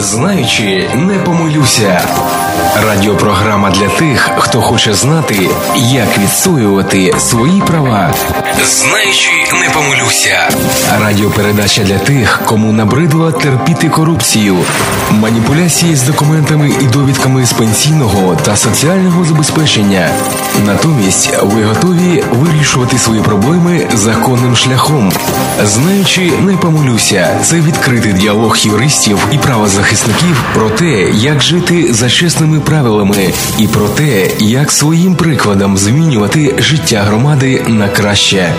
Знаючи, не помилюся. Радіопрограма для тих, хто хоче знати, як відстоювати свої права. Знаючи, не помилюся. Радіопередача для тих, кому набридло терпіти корупцію, маніпуляції з документами і довідками з пенсійного та соціального забезпечення. Натомість ви готові вирішувати свої проблеми законним шляхом. Знаючи, не помилюся. Це відкритий діалог юристів і правозахисників про те, як жити за чесними правилами і про те, як своїм прикладом змінювати життя громади на краще.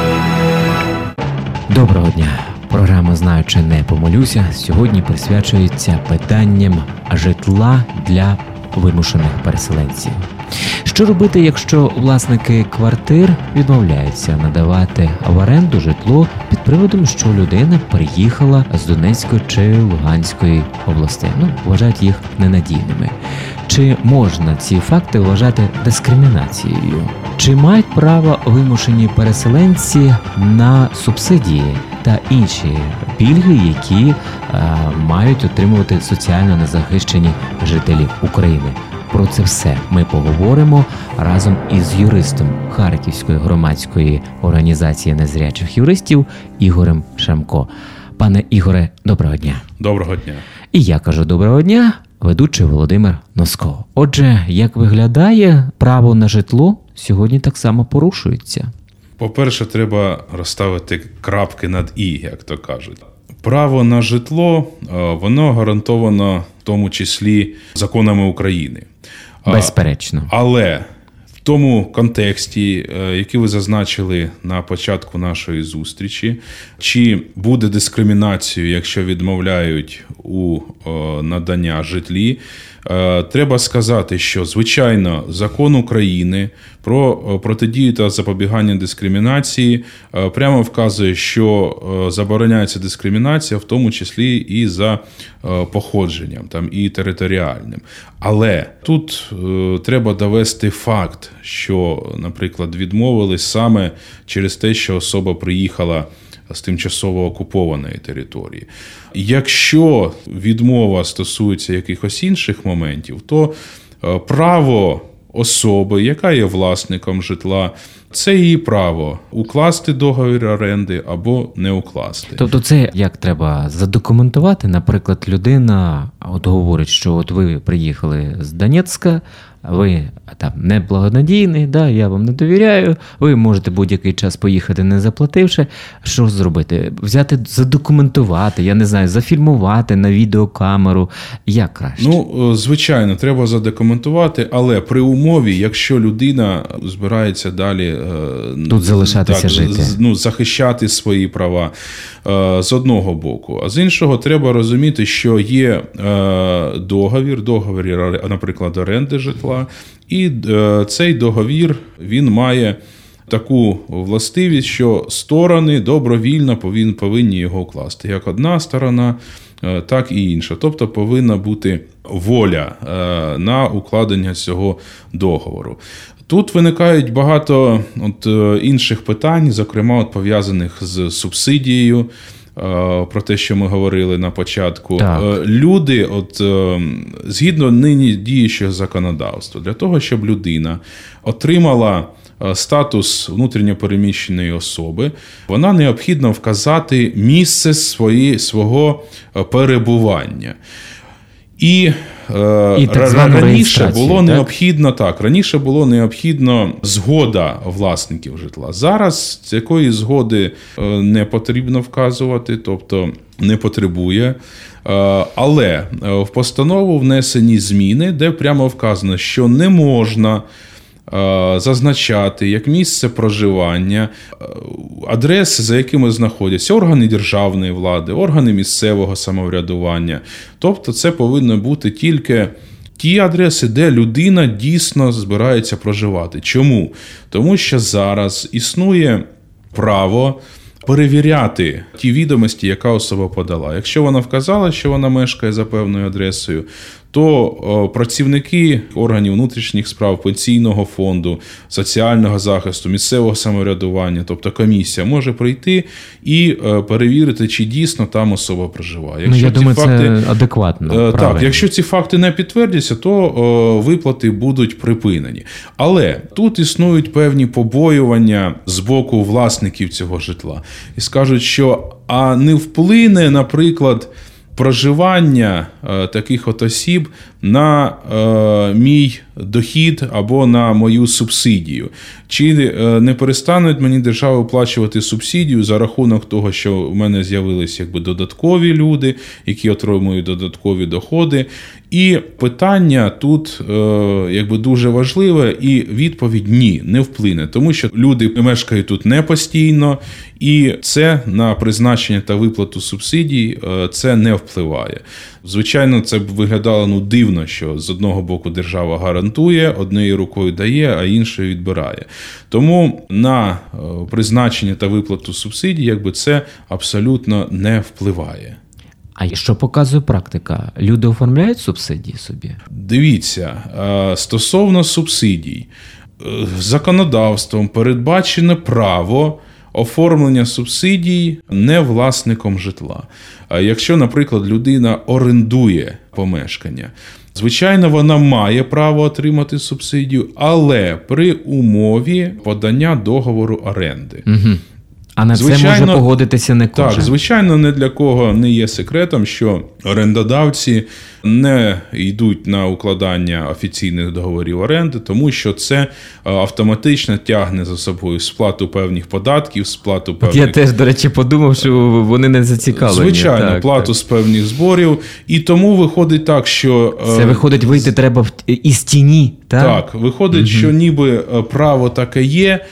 Доброго дня. Програма «Знаючи, не помилюся» сьогодні присвячується питанням житла для вимушених переселенців. Що робити, якщо власники квартир відмовляються надавати в оренду житло під приводом, що людина приїхала з Донецької чи Луганської областей? Вважають їх ненадійними. Чи можна ці факти вважати дискримінацією? Чи мають право вимушені переселенці на субсидії та інші пільги, які мають отримувати соціально незахищені жителі України? Про це все ми поговоримо разом із юристом Харківської громадської організації незрячих юристів Ігорем Шамко. Пане Ігоре, доброго дня. Доброго дня. І я кажу доброго дня, ведучий Володимир Носко. Отже, як виглядає, право на житло сьогодні так само порушується? По-перше, треба розставити крапки над «і», як то кажуть. Право на житло, воно гарантовано в тому числі законами України. Безперечно. Але в тому контексті, який ви зазначили на початку нашої зустрічі, чи буде дискримінацією, якщо відмовляють у надання житлі, треба сказати, що, звичайно, закон України про протидію та запобігання дискримінації прямо вказує, що забороняється дискримінація, в тому числі і за походженням, і територіальним. Але тут треба довести факт, що, наприклад, відмовили саме через те, що особа приїхала з тимчасово окупованої території. Якщо відмова стосується якихось інших моментів, то право особи, яка є власником житла, це її право укласти договір оренди або не укласти. Тобто це як треба задокументувати? Наприклад, людина говорить, що ви приїхали з Донецька, ви там неблагонадійний, я вам не довіряю, ви можете будь-який час поїхати не заплативши. Що зробити? Взяти, задокументувати, я не знаю, зафільмувати на відеокамеру. Як краще? Звичайно, треба задокументувати, але при умові, якщо людина збирається далі тут залишатися жити. Захищати свої права з одного боку. А з іншого треба розуміти, що є договір, наприклад, оренди житла, і цей договір, він має таку властивість, що сторони добровільно повинні його укласти. Як одна сторона, так і інша. Тобто повинна бути воля на укладення цього договору. Тут виникають багато інших питань, зокрема пов'язаних з субсидією, про те, що ми говорили на початку. Так. Люди, згідно нині діючого законодавства, для того, щоб людина отримала статус внутрішньопереміщеної особи, вона необхідно вказати місце свого перебування. І раніше було необхідно згода власників житла. Зараз такої згоди не потрібно вказувати, тобто не потребує. Але в постанову внесені зміни, де прямо вказано, що не можна зазначати як місце проживання адреси, за якими знаходяться органи державної влади, органи місцевого самоврядування. Тобто це повинно бути тільки ті адреси, де людина дійсно збирається проживати. Чому? Тому що зараз існує право перевіряти ті відомості, яка особа подала. Якщо вона вказала, що вона мешкає за певною адресою, то працівники органів внутрішніх справ, пенсійного фонду, соціального захисту, місцевого самоврядування, тобто комісія, може прийти і перевірити, чи дійсно там особа проживає. Якщо думаю, це адекватно. Так, якщо ці факти не підтвердяться, то виплати будуть припинені. Але тут існують певні побоювання з боку власників цього житла. І скажуть, що не вплине, наприклад, проживання таких от осіб на мій дохід або на мою субсидію. Чи не перестануть мені держава виплачувати субсидію за рахунок того, що в мене з'явилися додаткові люди, які отримують додаткові доходи. І питання тут дуже важливе, і відповідь – ні, не вплине. Тому що люди мешкають тут не постійно, і це на призначення та виплату субсидій це не впливає. Звичайно, це б виглядало дивно, що з одного боку держава гарантує, однією рукою дає, а іншою відбирає. Тому на призначення та виплату субсидій це абсолютно не впливає. А що показує практика? Люди оформляють субсидії собі? Дивіться, стосовно субсидій, законодавством передбачено право оформлення субсидій не власником житла. Якщо, наприклад, людина орендує помешкання, звичайно, вона має право отримати субсидію, але при умові подання договору оренди. Угу. А на це може погодитися не кожен. Так, звичайно, не для кого не є секретом, що орендодавці не йдуть на укладання офіційних договорів оренди, тому що це автоматично тягне за собою сплату певних податків, сплату певних... Я теж, до речі, подумав, що вони не зацікавлені. Звичайно, плату з певних зборів. І тому виходить так, що... Це виходить, вийти треба із тіні, так? Так, виходить, що ніби право таке є,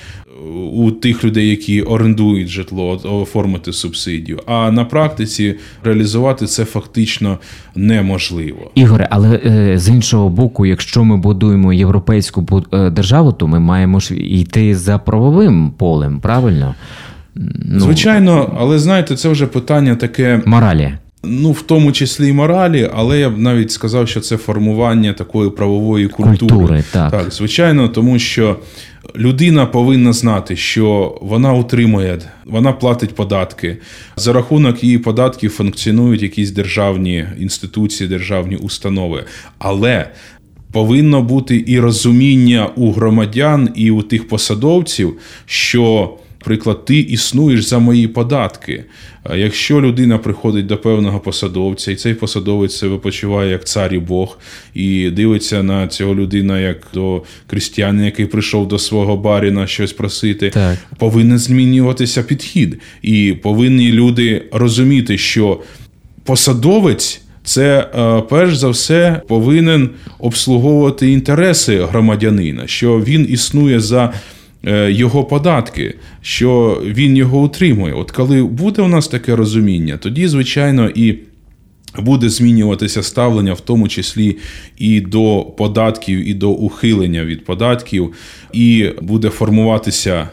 у тих людей, які орендують житло, оформити субсидію. А на практиці реалізувати це фактично неможливо. Ігоре, але з іншого боку, якщо ми будуємо європейську державу, то ми маємо ж йти за правовим полем, правильно? Звичайно, але знаєте, це вже питання таке... Моралі. В тому числі і моралі, але я б навіть сказав, що це формування такої правової культури. Так, звичайно, тому що людина повинна знати, що вона утримує, вона платить податки. За рахунок її податків функціонують якісь державні інституції, державні установи. Але повинно бути і розуміння у громадян, і у тих посадовців, що... Наприклад, ти існуєш за мої податки. Якщо людина приходить до певного посадовця, і цей посадовець себе почуває як цар і Бог, і дивиться на цього людину як до крістянина, який прийшов до свого баріна щось просити, повинен змінюватися підхід. І повинні люди розуміти, що посадовець – це, перш за все, повинен обслуговувати інтереси громадянина, що він існує за його податки, що він його утримує. От коли буде у нас таке розуміння, тоді, звичайно, і буде змінюватися ставлення, в тому числі і до податків, і до ухилення від податків, і буде формуватися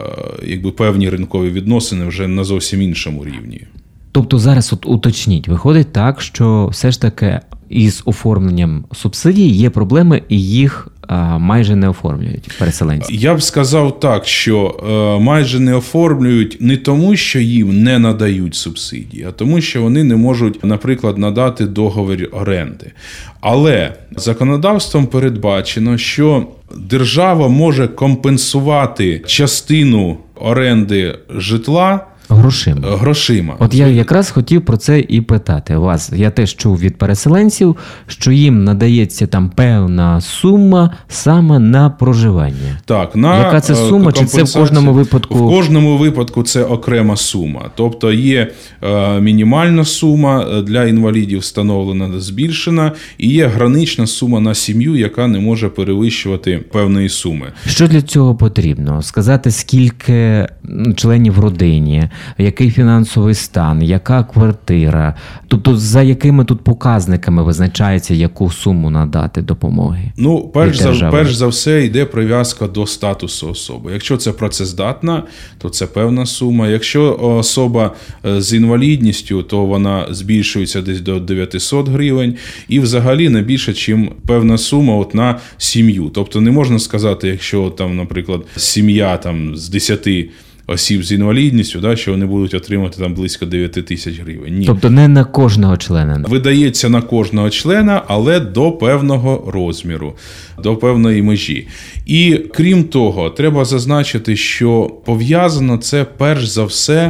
певні ринкові відносини вже на зовсім іншому рівні. Тобто зараз уточніть, виходить так, що все ж таки із оформленням субсидій є проблеми і їх майже не оформлюють переселенці? Я б сказав так, що майже не оформлюють не тому, що їм не надають субсидії, а тому, що вони не можуть, наприклад, надати договір оренди. Але законодавством передбачено, що держава може компенсувати частину оренди житла Грошима. От я якраз хотів про це і питати вас. Я теж чув від переселенців, що їм надається там певна сума саме на проживання. Так, яка це сума, чи це в кожному випадку? В кожному випадку це окрема сума. Тобто є мінімальна сума для інвалідів встановлена, збільшена, і є гранична сума на сім'ю, яка не може перевищувати певної суми. Що для цього потрібно? Сказати, скільки членів в родині? який фінансовий стан, яка квартира. Тобто за якими тут показниками визначається, яку суму надати допомоги? Перш за все йде прив'язка до статусу особи. Якщо це працездатна, то це певна сума. Якщо особа з інвалідністю, то вона збільшується десь до 900 гривень. І взагалі не більше, ніж певна сума на сім'ю. Тобто не можна сказати, якщо там, наприклад, сім'я з 10 осіб з інвалідністю, що вони будуть отримати там близько 9 тисяч гривень. Ні. Тобто не на кожного члена? Видається на кожного члена, але до певного розміру, до певної межі. І крім того, треба зазначити, що пов'язано це перш за все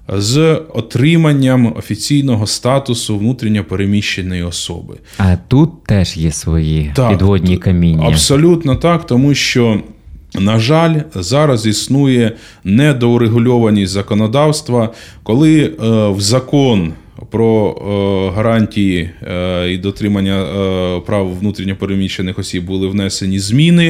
з отриманням офіційного статусу внутрішньо переміщеної особи. А тут теж є свої підводні каміння. Абсолютно так, тому що, на жаль, зараз існує недоурегульованість законодавства, коли в закон про гарантії і дотримання прав внутрішньо переміщених осіб були внесені зміни,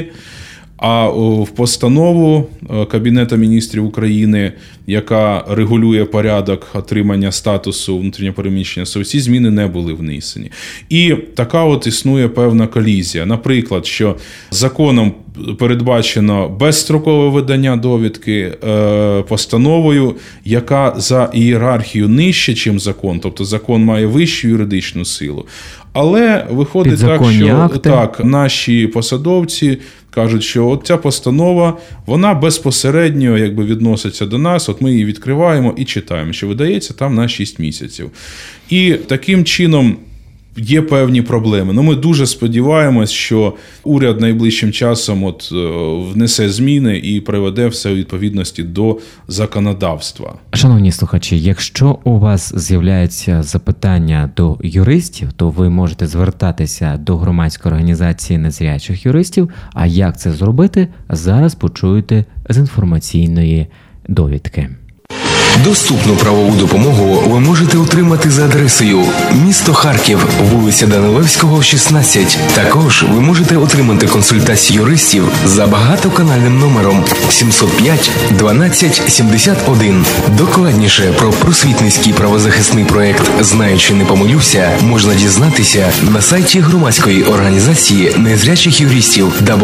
а в постанову Кабінету міністрів України, яка регулює порядок отримання статусу внутрішньо переміщених осіб, ці зміни не були внесені. І така існує певна колізія. Наприклад, що законом передбачено безстрокове видання довідки, постановою, яка за ієрархію нижче, ніж закон, тобто закон має вищу юридичну силу. Але виходить так, що наші посадовці кажуть, що ця постанова, вона безпосередньо відноситься до нас, ми її відкриваємо і читаємо, що видається там на 6 місяців. І таким чином є певні проблеми. Ми дуже сподіваємось, що уряд найближчим часом внесе зміни і приведе все у відповідності до законодавства. Шановні слухачі, якщо у вас з'являються запитання до юристів, то ви можете звертатися до громадської організації незрячих юристів. А як це зробити, зараз почуєте з інформаційної довідки. Доступну правову допомогу ви можете отримати за адресою місто Харків, вулиця Данилевського, 16. Також ви можете отримати консультацію юристів за багатоканальним номером 705 12 71. Докладніше про просвітницький правозахисний проект «Знаючи, не помилюся» можна дізнатися на сайті громадської організації незрячих юристів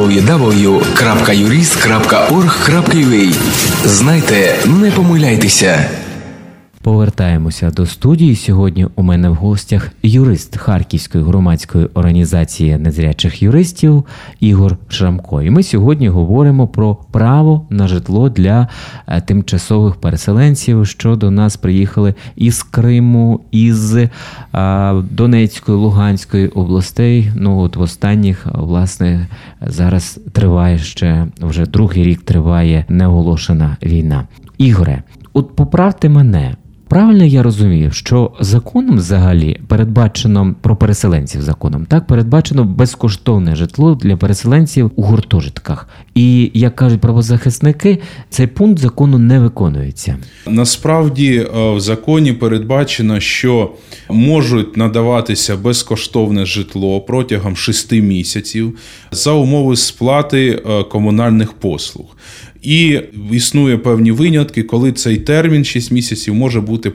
www.jurist.org.ua. Знайте, не помиляйтеся. Повертаємося до студії. Сьогодні у мене в гостях юрист Харківської громадської організації незрячих юристів Ігор Шрамко. І ми сьогодні говоримо про право на житло для тимчасових переселенців, що до нас приїхали із Криму, із Донецької, Луганської областей. В останніх, власне, зараз триває вже другий рік триває неоголошена війна. Ігоре, поправте мене. Правильно я розумію, що законом взагалі передбачено про переселенців передбачено безкоштовне житло для переселенців у гуртожитках. І, як кажуть правозахисники, цей пункт закону не виконується. Насправді в законі передбачено, що можуть надаватися безкоштовне житло протягом 6 місяців за умови сплати комунальних послуг. І існує певні винятки, коли цей термін 6 місяців може бути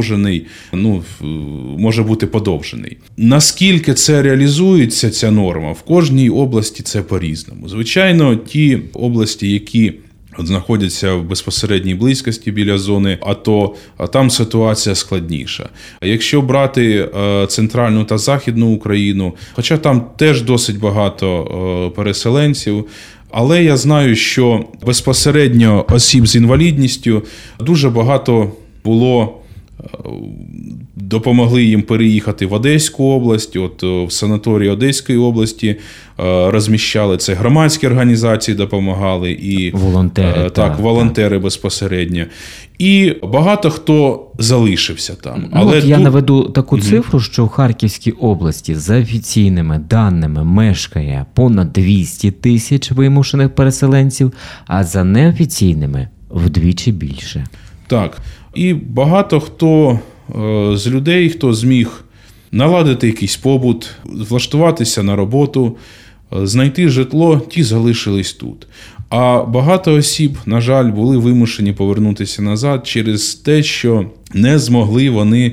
подовжений. Наскільки це реалізується, ця норма, в кожній області це по-різному. Звичайно, ті області, які знаходяться в безпосередній близькості біля зони АТО, а там ситуація складніша. Якщо брати центральну та західну Україну, хоча там теж досить багато переселенців, але я знаю, що безпосередньо осіб з інвалідністю дуже багато було, допомогли їм переїхати в Одеську область, в санаторії Одеської області розміщали, це громадські організації допомагали, і волонтери безпосередньо. І багато хто залишився там. Я наведу таку цифру, що в Харківській області за офіційними даними мешкає понад 200 тисяч вимушених переселенців, а за неофіційними вдвічі більше. Так. І багато хто з людей, хто зміг наладити якийсь побут, влаштуватися на роботу, знайти житло, ті залишились тут. А багато осіб, на жаль, були вимушені повернутися назад через те, що не змогли вони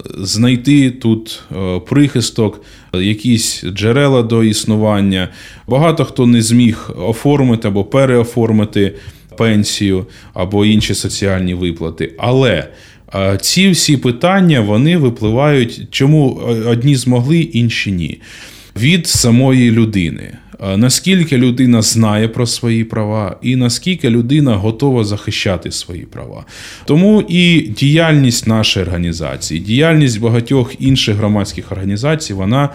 знайти тут прихисток, якісь джерела до існування. Багато хто не зміг оформити або переоформити пенсію або інші соціальні виплати. Але ці всі питання, вони випливають, чому одні змогли, інші ні. Від самої людини. Наскільки людина знає про свої права і наскільки людина готова захищати свої права. Тому і діяльність нашої організації, діяльність багатьох інших громадських організацій, вона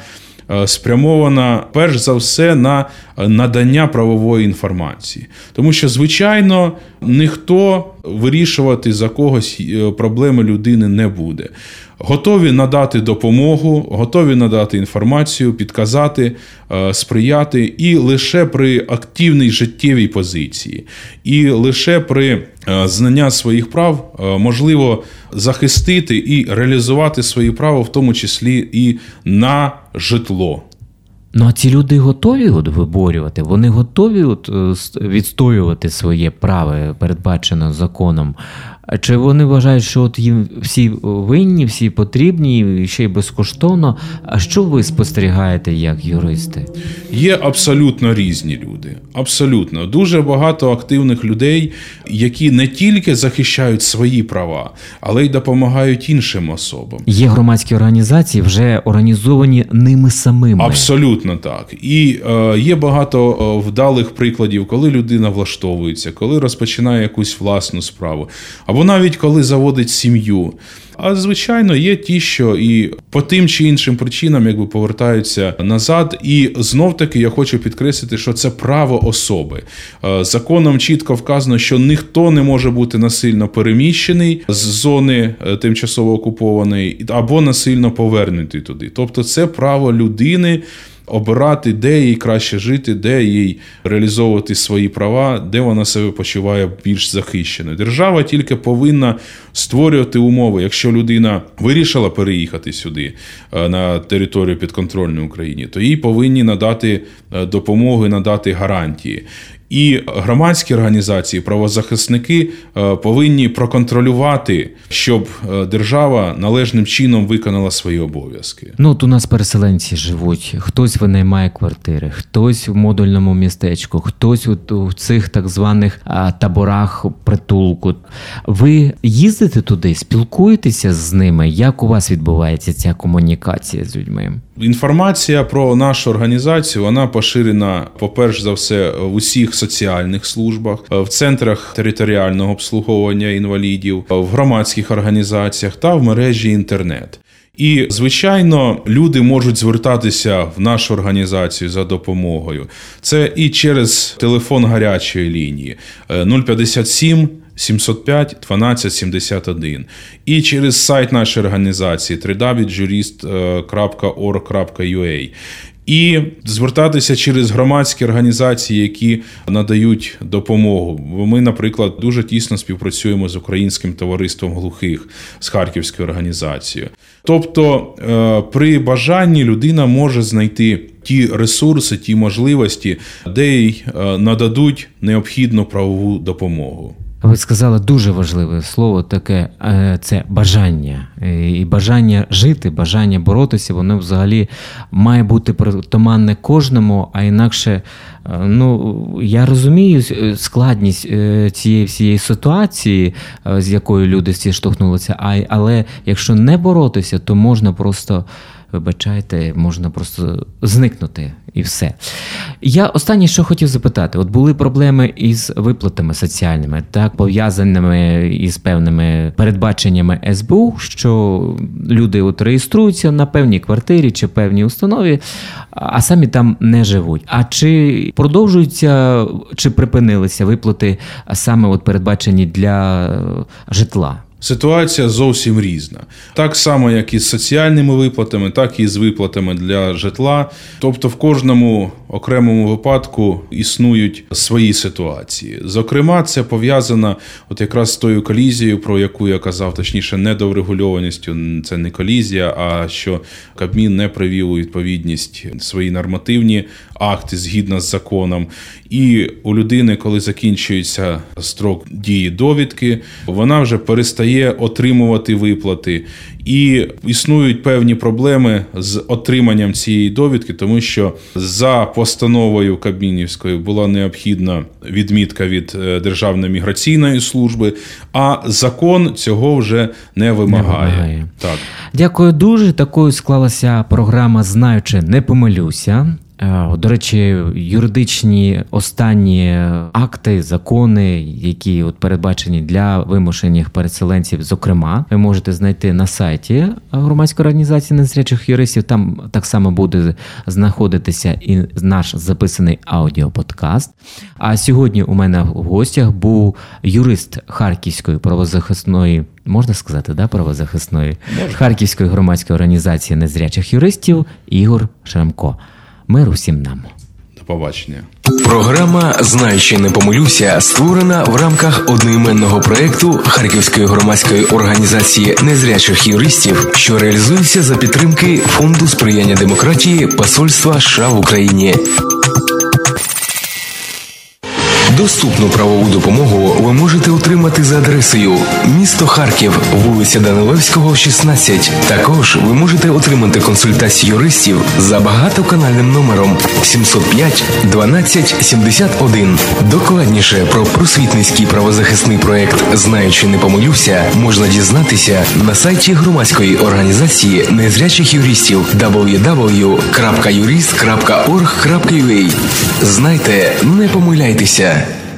спрямована перш за все на надання правової інформації. Тому що, звичайно, ніхто вирішувати за когось проблеми людини не буде. Готові надати допомогу, готові надати інформацію, підказати, сприяти і лише при активній життєвій позиції, і лише при знанні своїх прав можливо захистити і реалізувати свої права, в тому числі і на житло. Ну, а ці люди готові виборювати? Вони готові відстоювати своє право, передбачене законом? Чи вони вважають, що їм всі винні, всі потрібні, ще й безкоштовно? А що ви спостерігаєте як юристи? Є абсолютно різні люди. Абсолютно. Дуже багато активних людей, які не тільки захищають свої права, але й допомагають іншим особам. Є громадські організації, вже організовані ними самими. Абсолютно так. І є багато вдалих прикладів, коли людина влаштовується, коли розпочинає якусь власну справу. Або навіть коли заводить сім'ю. А, звичайно, є ті, що і по тим чи іншим причинам повертаються назад. І знов-таки я хочу підкреслити, що це право особи. Законом чітко вказано, що ніхто не може бути насильно переміщений з зони тимчасово окупованої або насильно повернутий туди. Тобто це право людини обирати, де їй краще жити, де їй реалізовувати свої права, де вона себе почуває більш захищеною. Держава тільки повинна створювати умови. Якщо людина вирішила переїхати сюди, на територію підконтрольної Україні, то їй повинні надати допомогу, надати гарантії. І громадські організації, правозахисники повинні проконтролювати, щоб держава належним чином виконала свої обов'язки. Ну, от у нас переселенці живуть. Хтось винаймає квартири, хтось в модульному містечку, хтось у цих так званих таборах притулку. Ви їздите туди, спілкуєтеся з ними? Як у вас відбувається ця комунікація з людьми? Інформація про нашу організацію, вона поширена, по-перше за все, в усіх соціальних службах, в центрах територіального обслуговування інвалідів, в громадських організаціях та в мережі інтернет. І, звичайно, люди можуть звертатися в нашу організацію за допомогою. Це і через телефон гарячої лінії 057 705 12 71. І через сайт нашої організації www.jurist.org.ua. І звертатися через громадські організації, які надають допомогу. Ми, наприклад, дуже тісно співпрацюємо з Українським товариством глухих, з Харківською організацією. Тобто, при бажанні людина може знайти ті ресурси, ті можливості, де їй нададуть необхідну правову допомогу. Ви сказали дуже важливе слово таке, це бажання. І бажання жити, бажання боротися, воно взагалі має бути притаманне кожному, а інакше, я розумію складність цієї всієї ситуації, з якою люди всі штовхнулися, але якщо не боротися, то можна просто, вибачайте, можна просто зникнути і все. Я останнє, що хотів запитати. От були проблеми із виплатами соціальними, так, пов'язаними із певними передбаченнями СБУ, що люди реєструються на певній квартирі чи певній установі, а самі там не живуть. А чи продовжуються, чи припинилися виплати саме передбачені для житла? ситуація зовсім різна. Так само, як і з соціальними виплатами, так і з виплатами для житла. Тобто в кожному окремому випадку існують свої ситуації. Зокрема, це пов'язано от якраз з тою колізією, про яку я казав, точніше, недоврегульованістю. Це не колізія, а що Кабмін не привів у відповідність свої нормативні акти згідно з законом. І у людини, коли закінчується строк дії довідки, вона вже перестає отримувати виплати. І існують певні проблеми з отриманням цієї довідки, тому що за постановою Кабмінівською була необхідна відмітка від Державної міграційної служби, а закон цього вже не вимагає. Так. Дякую дуже. Такою склалася програма «Знаючи, не помилюся». До речі, юридичні останні акти, закони, які передбачені для вимушених переселенців, зокрема, ви можете знайти на сайті громадської організації незрячих юристів. Там так само буде знаходитися і наш записаний аудіоподкаст. А сьогодні у мене в гостях був юрист Харківської правозахисної, можна сказати, правозахисної? Харківської громадської організації незрячих юристів Ігор Шрамко. Миру всім нам. До побачення. Програма «Знаючи, не помилюся» створена в рамках одноіменного проєкту Харківської громадської організації незрячих юристів, що реалізується за підтримки Фонду сприяння демократії Посольства США в Україні. Доступну правову допомогу ви можете отримати за адресою місто Харків, вулиця Данилевського, 16. Також ви можете отримати консультацію юристів за багатоканальним номером 705 12 71. Докладніше про просвітницький правозахисний проєкт «Знаючи, не помилюся» можна дізнатися на сайті громадської організації незрячих юристів www.jurist.org.ua. Знайте, не помиляйтеся.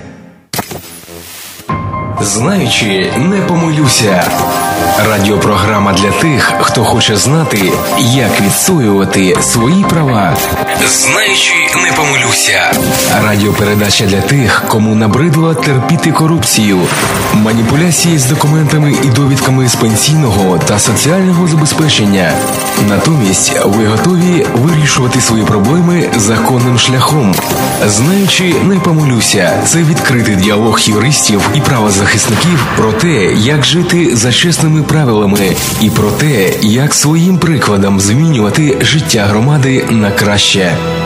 «Знаючи, не помилюся» – радіопрограма для тих, хто хоче знати, як відстоювати свої права. «Знаючи, не помилюся» – радіопередача для тих, кому набридло терпіти корупцію, маніпуляції з документами і довідками з пенсійного та соціального забезпечення. Натомість ви готові вирішувати свої проблеми законним шляхом. «Знаючи, не помилюся» – це відкритий діалог юристів і правозахисників про те, як жити за чесними правилами і про те, як своїм прикладом змінювати життя громади на краще.